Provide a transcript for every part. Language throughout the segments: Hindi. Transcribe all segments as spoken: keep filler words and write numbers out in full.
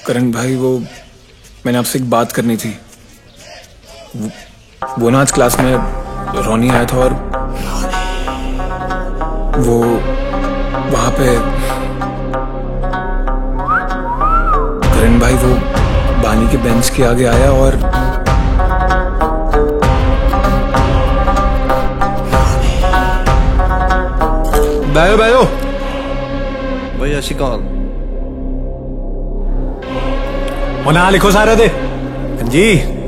करण भाई, वो मैंने आपसे एक बात करनी थी। वो, वो ना आज क्लास में रोनी आया था और वो वहां पे करण भाई वो बानी के बेंच के आगे आया और बैठो बैठो भैया शिकाल ना लिखो सारे दे जी।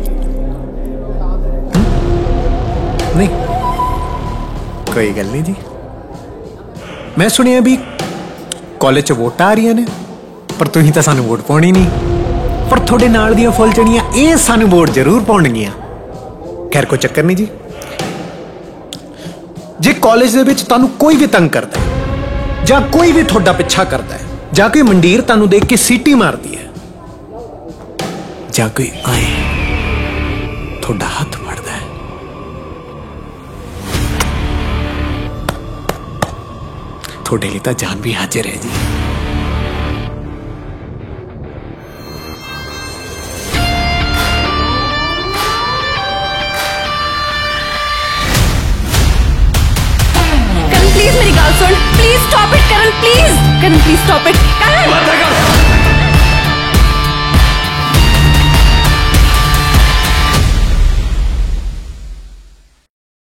नहीं कोई गल नहीं जी। मैं सुनिया भी कॉलेज च वोट आ रही ने पर तुसीं तां सानू वोट पाउणी नहीं, पर थोड़े नाल दियां फुलचड़ियां ये सानू वोट जरूर पाउणगियां। खैर कोई चक्कर नहीं जी। जे कॉलेज दे विच तुहानू कोई भी तंग करता है जां कोई भी थोड़ा पिछा करता है जां कोई मंडीर तुहानू देख के सीटी मारती है जां कोई आए थोड़ा हाथ फड़दा है, थोड़े लिए तो जान भी हाजिर है जी। करण प्लीज मेरी गल सुन, please stop it Karan, please Karan please stop it Karan.